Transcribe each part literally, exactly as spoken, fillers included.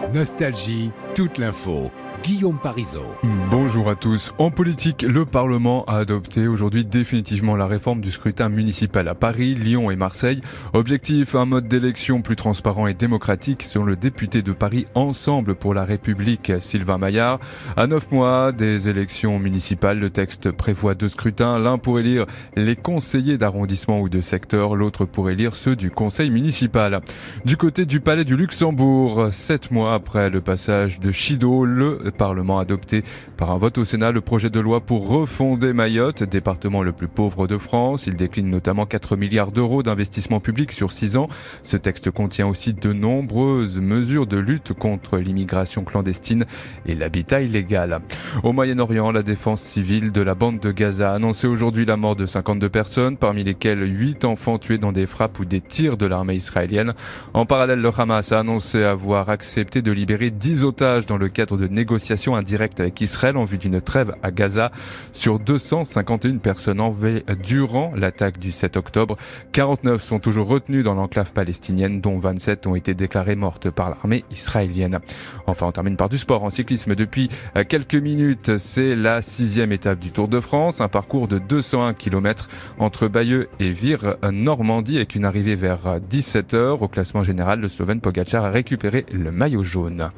Nostalgie, toute l'info. Guillaume Parisot. Bonjour à tous. En politique, le Parlement a adopté aujourd'hui définitivement la réforme du scrutin municipal à Paris, Lyon et Marseille. Objectif, un mode d'élection plus transparent et démocratique selon le député de Paris Ensemble pour la République, Sylvain Maillard. À neuf mois des élections municipales, le texte prévoit deux scrutins, l'un pour élire les conseillers d'arrondissement ou de secteur, l'autre pour élire ceux du conseil municipal. Du côté du Palais du Luxembourg, sept mois après le passage de Chido, le Parlement a adopté par un vote au Sénat le projet de loi pour refonder Mayotte, département le plus pauvre de France. Il décline notamment quatre milliards d'euros d'investissement public sur six ans. Ce texte contient aussi de nombreuses mesures de lutte contre l'immigration clandestine et l'habitat illégal. Au Moyen-Orient, la défense civile de la bande de Gaza a annoncé aujourd'hui la mort de cinquante-deux personnes, parmi lesquelles huit enfants tués dans des frappes ou des tirs de l'armée israélienne. En parallèle, le Hamas a annoncé avoir accepté de libérer dix otages dans le cadre de négociations indirectes avec Israël en vue d'une trêve à Gaza. Sur deux cent cinquante et une personnes enlevées durant l'attaque du sept octobre, quarante-neuf sont toujours retenues dans l'enclave palestinienne, dont vingt-sept ont été déclarées mortes par l'armée israélienne. Enfin, on termine par du sport en cyclisme. Depuis quelques minutes, c'est la sixième étape du Tour de France, un parcours de deux cent un kilomètres entre Bayeux et Vire-Normandie, avec une arrivée vers dix-sept heures. Au classement général, le Slovène Pogačar a récupéré le maillot jaune.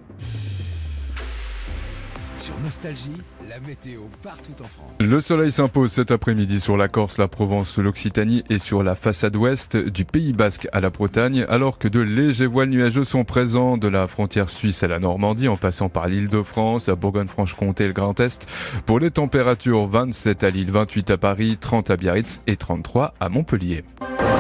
Sur Nostalgie, la météo partout en France. Le soleil s'impose cet après-midi sur la Corse, la Provence, l'Occitanie et sur la façade ouest du Pays Basque à la Bretagne, alors que de légers voiles nuageux sont présents de la frontière suisse à la Normandie, en passant par l'Île-de-France, à Bourgogne-Franche-Comté et le Grand Est. Pour les températures, vingt-sept à Lille, vingt-huit à Paris, trente à Biarritz et trente-trois à Montpellier.